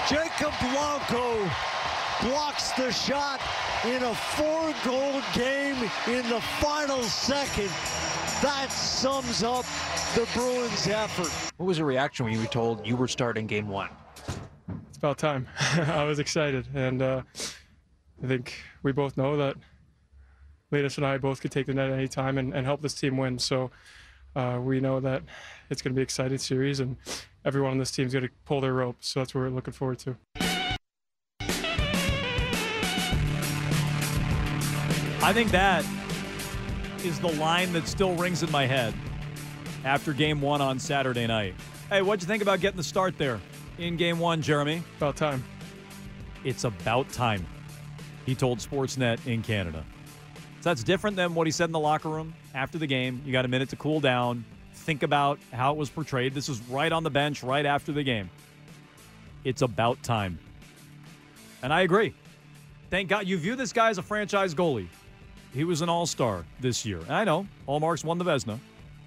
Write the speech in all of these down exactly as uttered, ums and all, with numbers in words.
Jacob Blanco blocks the shot in a four-goal game in the final second. That sums up the Bruins' effort. What was your reaction when you were told you were starting game one? It's about time. I was excited, and uh, I think we both know that Linus and I both could take the net at any time and, and help this team win. So uh, we know that it's going to be an exciting series, and everyone on this team is going to pull their rope. So that's what we're looking forward to. I think that is the line that still rings in my head after game one on Saturday night. Hey, what'd you think about getting the start there in game one, Jeremy? About time. It's about time, he told Sportsnet in Canada. So that's different than what he said in the locker room after the game. You got a minute to cool down, think about how it was portrayed. This is right on the bench, right after the game. It's about time. And I agree. Thank God you view this guy as a franchise goalie. He was an all-star this year. And I know, Ullmark's won the Vezina.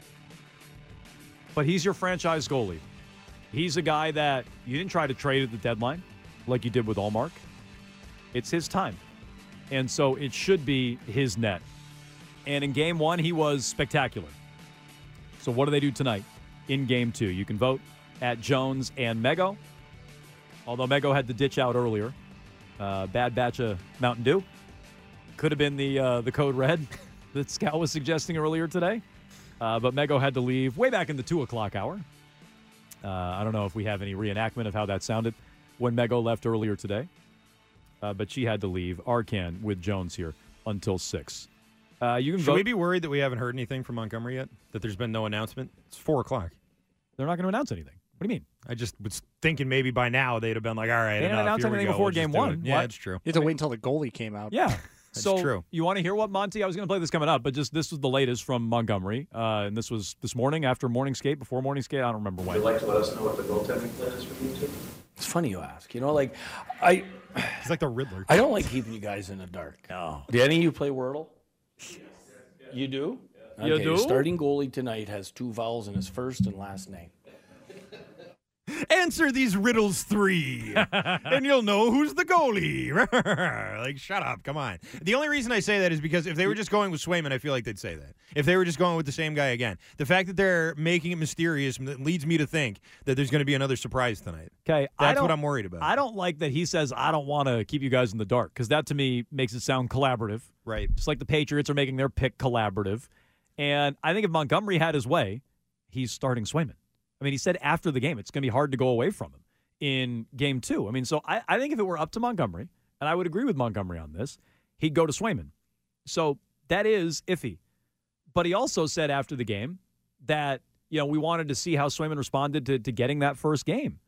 But he's your franchise goalie. He's a guy that you didn't try to trade at the deadline like you did with Ullmark. It's his time. And so it should be his net. And in game one, he was spectacular. So what do they do tonight in game two? You can vote at Jones and Mego. Although Mego had to ditch out earlier. Uh, bad batch of Mountain Dew. Could have been the uh, the code red that Scout was suggesting earlier today. Uh, but Mego had to leave way back in the two o'clock hour. Uh, I don't know if we have any reenactment of how that sounded when Mego left earlier today. Uh, but she had to leave Arcan with Jones here until six. Uh, you can Should vote. we be worried that we haven't heard anything from Montgomery yet? That there's been no announcement? It's four o'clock. They're not going to announce anything. What do you mean? I just was thinking maybe by now they'd have been like, all right, They didn't enough, announce here we anything go, before we'll just game do one. it. Yeah, What? that's true. You had to wait until the goalie came out. Yeah. That's so true. You want to hear what Monty? I was going to play this coming up, but just this was the latest from Montgomery, uh, and this was this morning after morning skate, before morning skate. I don't remember when. Would you like to let us know what the goaltending plan is for you two? It's funny you ask. You know, like, I He's like the Riddler. I don't like keeping you guys in the dark. No. Do any of you play Wordle? You do? You Okay, do? Starting goalie tonight has two vowels in his first and last name. Answer these riddles three, and you'll know who's the goalie. Like, shut up. Come on. The only reason I say that is because if they were just going with Swayman, I feel like they'd say that. If they were just going with the same guy again. The fact that they're making it mysterious leads me to think that there's going to be another surprise tonight. Okay, That's what I'm worried about. I don't like that he says, I don't want to keep you guys in the dark, because that to me makes it sound collaborative. Right. Just like the Patriots are making their pick collaborative. And I think if Montgomery had his way, he's starting Swayman. I mean, he said after the game, it's going to be hard to go away from him in game two. I mean, so I, I think if it were up to Montgomery, and I would agree with Montgomery on this, he'd go to Swayman. So that is iffy. But he also said after the game that, you know, we wanted to see how Swayman responded to, to getting that first game.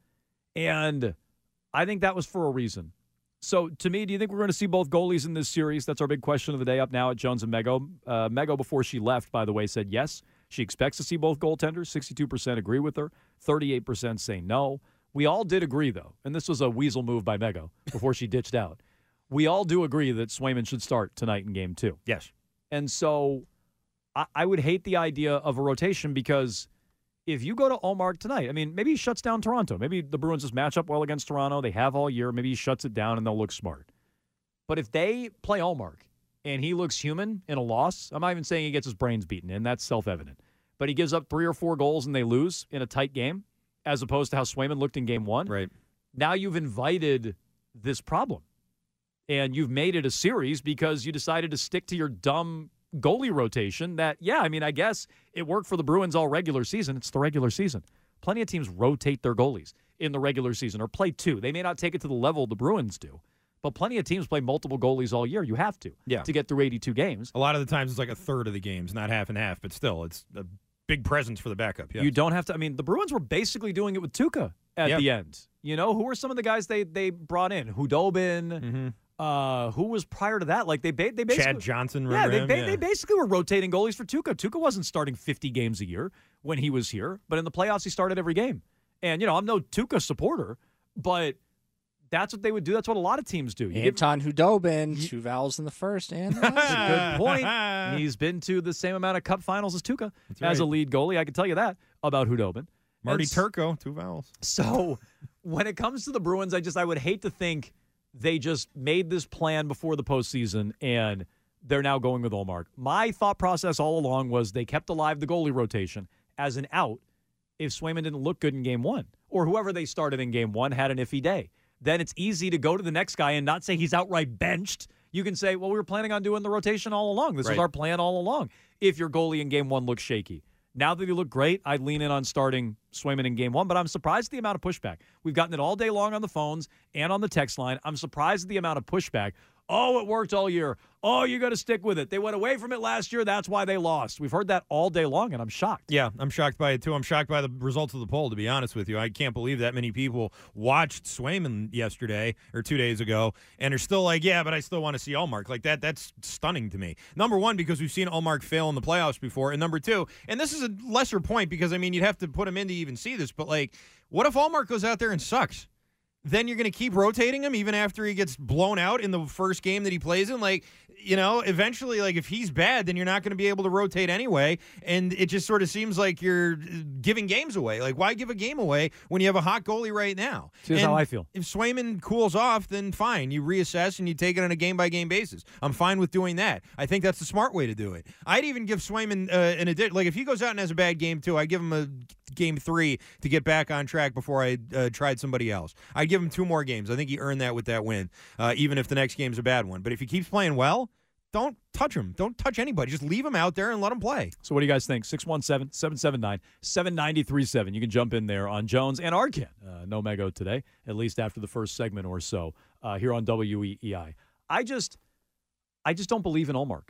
And I think that was for a reason. So to me, do you think we're going to see both goalies in this series? That's our big question of the day up now at Jones and Mego. Uh, Mego, before she left, by the way, said yes. She expects to see both goaltenders. sixty-two percent agree with her. thirty-eight percent say no. We all did agree, though, and this was a weasel move by Mego before she ditched out. We all do agree that Swayman should start tonight in game two. Yes. And so I, I would hate the idea of a rotation because if you go to Ullmark tonight, I mean, maybe he shuts down Toronto. Maybe the Bruins just match up well against Toronto. They have all year. Maybe he shuts it down and they'll look smart. But if they play Ullmark and he looks human in a loss, I'm not even saying he gets his brains beaten in. That's self-evident. But he gives up three or four goals and they lose in a tight game, as opposed to how Swayman looked in game one. Right. Now you've invited this problem. And you've made it a series because you decided to stick to your dumb goalie rotation that, yeah, I mean, I guess it worked for the Bruins all regular season. It's the regular season. Plenty of teams rotate their goalies in the regular season or play two. They may not take it to the level the Bruins do, but plenty of teams play multiple goalies all year. You have to yeah. to get through eighty-two games. A lot of the times it's like a third of the games, not half and half, but still, it's a big presence for the backup. Yes. You don't have to. I mean, the Bruins were basically doing it with Tuukka at yeah. the end. You know, who were some of the guys they they brought in? Hudobin. Mm-hmm. Uh, who was prior to that? Like they, they basically Chad Johnson. Yeah, they, him? ba- yeah, they basically were rotating goalies for Tuukka. Tuukka wasn't starting fifty games a year when he was here, but in the playoffs he started every game. And you know, I'm no Tuukka supporter, but that's what they would do. That's what a lot of teams do. You Anton give, Hudobin, two vowels in the first and the last. That's a good point. He's been to the same amount of Cup finals as Tuukka that's as right. a lead goalie. I can tell you that about Hudobin. Marty and, Turco, two vowels. So when it comes to the Bruins, I just I would hate to think they just made this plan before the postseason and they're now going with Ullmark. My thought process all along was they kept alive the goalie rotation as an out if Swayman didn't look good in game one, or whoever they started in game one had an iffy day. Then it's easy to go to the next guy and not say he's outright benched. You can say, well, we were planning on doing the rotation all along. This Right. was our plan all along. If your goalie in game one looks shaky. Now that he looked great, I'd lean in on starting Swayman in game one, but I'm surprised at the amount of pushback. We've gotten it all day long on the phones and on the text line. I'm surprised at the amount of pushback. Oh, it worked all year. Oh, you got to stick with it. They went away from it last year. That's why they lost. We've heard that all day long, and I'm shocked. Yeah, I'm shocked by it, too. I'm shocked by the results of the poll, to be honest with you. I can't believe that many people watched Swayman yesterday or two days ago and are still like, yeah, but I still want to see Ullmark. Like, that. That's stunning to me. Number one, because we've seen Ullmark fail in the playoffs before. And number two, and this is a lesser point because, I mean, you'd have to put him in to even see this, but, like, what if Ullmark goes out there and sucks? Then you're going to keep rotating him even after he gets blown out in the first game that he plays in? Like, you know, eventually, like, if he's bad, then you're not going to be able to rotate anyway. And it just sort of seems like you're giving games away. Like, why give a game away when you have a hot goalie right now? Here's and how I feel. If Swayman cools off, then fine. You reassess and you take it on a game-by-game basis. I'm fine with doing that. I think that's the smart way to do it. I'd even give Swayman uh, an addition. Like, if he goes out and has a bad game, too, I'd give him a game three to get back on track before I uh, tried somebody else. I'd give him two more games. I think he earned that with that win, uh, even if the next game's a bad one. But if he keeps playing well, don't touch him. Don't touch anybody. Just leave him out there and let him play. So what do you guys think? six one seven, seven seven nine, seven nine three seven. You can jump in there on Jones and Arkin. Uh, no Mego today, at least after the first segment or so uh, here on W E E I. I just, I just don't believe in Ullmark.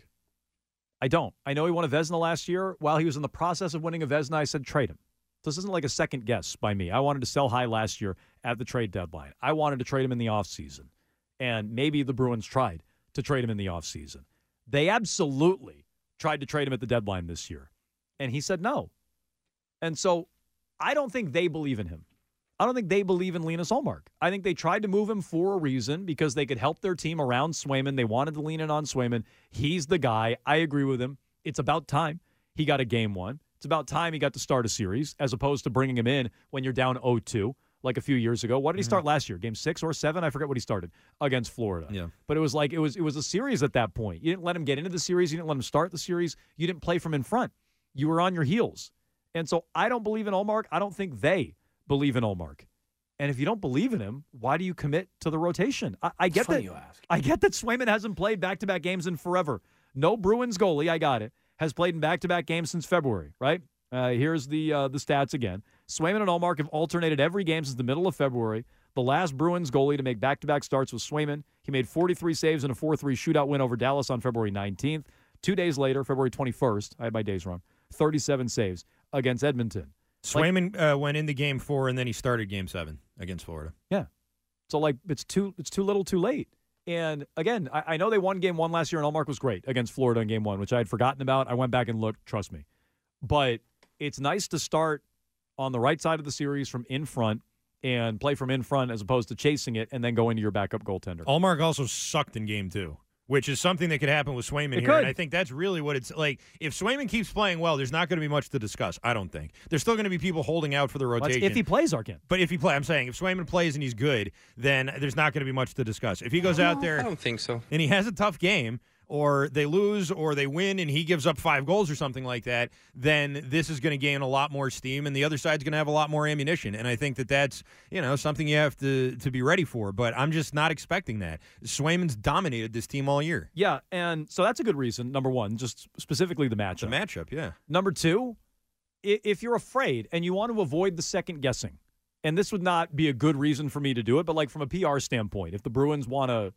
I don't. I know he won a Vezina last year. While he was in the process of winning a Vezina, I said trade him. This isn't like a second guess by me. I wanted to sell high last year at the trade deadline. I wanted to trade him in the offseason. And maybe the Bruins tried to trade him in the offseason. They absolutely tried to trade him at the deadline this year. And he said no. And so I don't think they believe in him. I don't think they believe in Linus Ullmark. I think they tried to move him for a reason because they could help their team around Swayman. They wanted to lean in on Swayman. He's the guy. I agree with him. It's about time he got a game one. It's about time he got to start a series as opposed to bringing him in when you're down oh two like a few years ago. What did he start last year? Game six or seven? I forget what he started against Florida. Yeah. But it was like it was it was a series at that point. You didn't let him get into the series. You didn't let him start the series. You didn't play from in front. You were on your heels. And so I don't believe in Ullmark. I don't think they believe in Ullmark. And if you don't believe in him, why do you commit to the rotation? I, I get Funny that. you ask. I get that Swayman hasn't played back-to-back games in forever. No Bruins goalie, I got it, has played in back-to-back games since February, right? Uh, here's the uh, the stats again. Swayman and Ullmark have alternated every game since the middle of February. The last Bruins goalie to make back-to-back starts was Swayman. He made forty-three saves in a four three shootout win over Dallas on February nineteenth. Two days later, February twenty-first, I had my days wrong, thirty-seven saves against Edmonton. Swayman like, uh, went into game four, and then he started game seven against Florida. Yeah. So, like, it's too it's too little too late. And, again, I, I know they won game one last year, and Ullmark was great against Florida in game one, which I had forgotten about. I went back and looked, trust me. But it's nice to start on the right side of the series from in front and play from in front as opposed to chasing it and then go into your backup goaltender. Ullmark also sucked in game two, which is something that could happen with Swayman It here. could. And I think that's really what it's like. If Swayman keeps playing well, there's not going to be much to discuss, I don't think. There's still going to be people holding out for the Well, rotation. if he plays, Arkin. But if he play, I'm saying, if Swayman plays and he's good, then there's not going to be much to discuss. If he goes out there I don't think so. and he has a tough game, or they lose, or they win, and he gives up five goals or something like that, then this is going to gain a lot more steam, and the other side's going to have a lot more ammunition. And I think that that's, you know, something you have to to be ready for. But I'm just not expecting that. Swayman's dominated this team all year. Yeah, and so that's a good reason, number one, just specifically the matchup. The matchup, yeah. Number two, i- if you're afraid and you want to avoid the second guessing, and this would not be a good reason for me to do it, but like from a P R standpoint, if the Bruins want to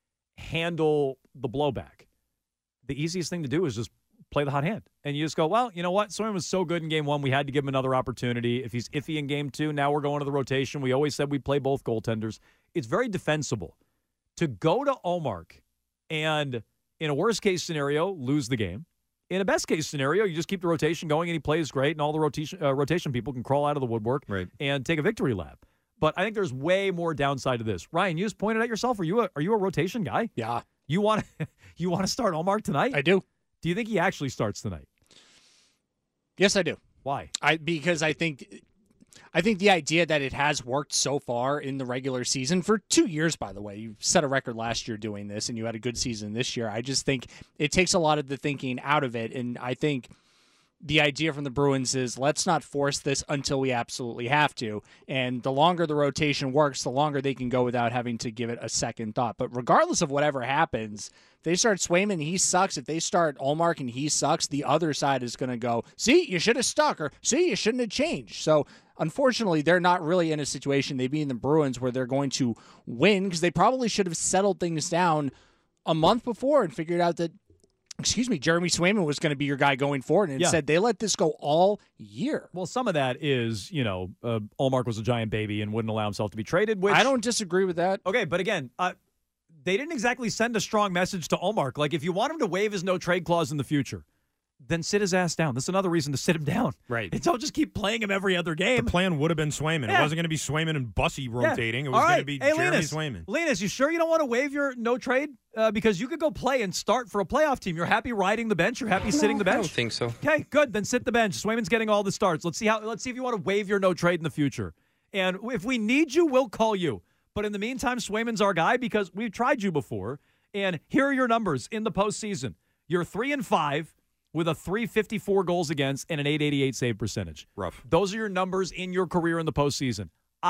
handle the blowback, the easiest thing to do is just play the hot hand. And you just go, well, you know what? Swayman was so good in game one, we had to give him another opportunity. If he's iffy in game two, now we're going to the rotation. We always said we'd play both goaltenders. It's very defensible to go to Ullmark and, in a worst-case scenario, lose the game. In a best-case scenario, you just keep the rotation going and he plays great, and all the rotation uh, rotation people can crawl out of the woodwork Right. and take a victory lap. But I think there's way more downside to this. Ryan, you just pointed at yourself. Are you a, are you a rotation guy? Yeah, You want you want to start Ullmark tonight? I do. Do you think he actually starts tonight? Yes, I do. Why? I because I think I think the idea that it has worked so far in the regular season for two years, by the way, you set a record last year doing this and you had a good season this year. I just think it takes a lot of the thinking out of it. And I think the idea from the Bruins is let's not force this until we absolutely have to. And the longer the rotation works, the longer they can go without having to give it a second thought. But regardless of whatever happens, if they start Swayman, he sucks. If they start Ullmark and he sucks, the other side is going to go, see, you should have stuck, or see, you shouldn't have changed. So unfortunately, they're not really in a situation, they being the Bruins, where they're going to win because they probably should have settled things down a month before and figured out that, excuse me, Jeremy Swayman was going to be your guy going forward, and Yeah. instead they let this go all year. Well, some of that is, you know, uh, Ullmark was a giant baby and wouldn't allow himself to be traded, which I don't disagree with that. Okay, but again, uh, they didn't exactly send a strong message to Ullmark. Like, if you want him to waive his no-trade clause in the future, then sit his ass down. That's another reason to sit him down. Right. And don't just keep playing him every other game. The plan would have been Swayman. Yeah. It wasn't going to be Swayman and Bussy rotating. Yeah. It was All going right. to be hey, Jeremy Linus, Swayman. Linus, you sure you don't want to waive your no-trade? Uh, because you could go play and start for a playoff team. You're happy riding the bench? You're happy sitting the bench? I don't think so. Okay, good. Then sit the bench. Swayman's getting all the starts. Let's see how. Let's see if you want to waive your no trade in the future. And if we need you, we'll call you. But in the meantime, Swayman's our guy because we've tried you before. And here are your numbers in the postseason. You're three and five with a three fifty-four goals against and an eight eighty-eight save percentage. Rough. Those are your numbers in your career in the postseason.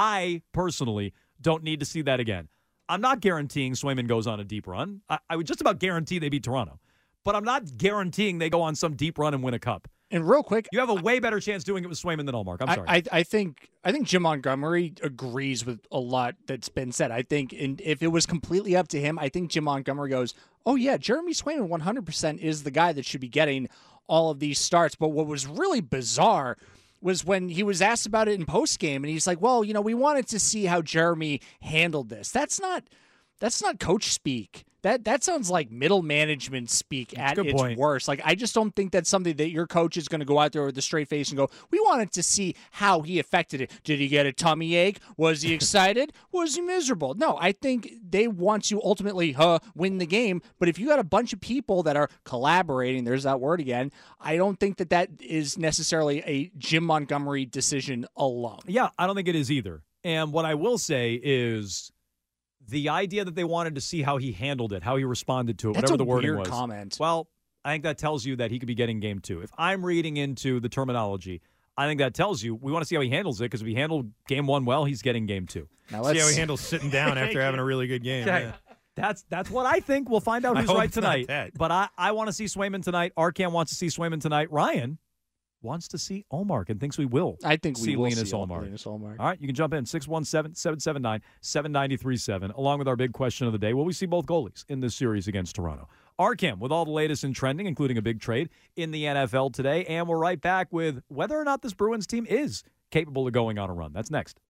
I personally don't need to see that again. I'm not guaranteeing Swayman goes on a deep run. I, I would just about guarantee they beat Toronto. But I'm not guaranteeing they go on some deep run and win a cup. And real quick, You have a way better chance doing it with Swayman than Ullmark. I'm I, sorry. I, I think I think Jim Montgomery agrees with a lot that's been said. I think in, if it was completely up to him, I think Jim Montgomery goes, oh, yeah, Jeremy Swayman one hundred percent is the guy that should be getting all of these starts. But what was really bizarre was when he was asked about it in postgame, and he's like, well, you know, we wanted to see how Jeremy handled this. That's not that's not coach speak. That that sounds like middle management speak at good its point. worst. Like, I just don't think that's something that your coach is going to go out there with a straight face and go, we wanted to see how he affected it. Did he get a tummy ache? Was he excited? Was he miserable? No, I think they want to ultimately huh, win the game. But if you got a bunch of people that are collaborating, there's that word again, I don't think that that is necessarily a Jim Montgomery decision alone. yeah, I don't think it is either. And what I will say is the idea that they wanted to see how he handled it, how he responded to it, That's whatever a the wording weird was. comment. Well, I think that tells you that he could be getting game two. If I'm reading into the terminology, I think that tells you we want to see how he handles it because if he handled game one well, he's getting game two. Now See let's how he handles sitting down after having a really good game. Okay. Yeah. That's that's what I think. We'll find out I who's hope right it's not tonight. that. But I, I want to see Swayman tonight. Arcam wants to see Swayman tonight. Ryan wants to see Ullmark and thinks we will. I think we see will Linus see Ullmark. Linus Ullmark. All right, you can jump in six one seven, seven seven nine, seven nine three seven, along with our big question of the day. Will we see both goalies in this series against Toronto? Arcam with all the latest in trending, including a big trade in the N F L today. And we're right back with whether or not this Bruins team is capable of going on a run. That's next.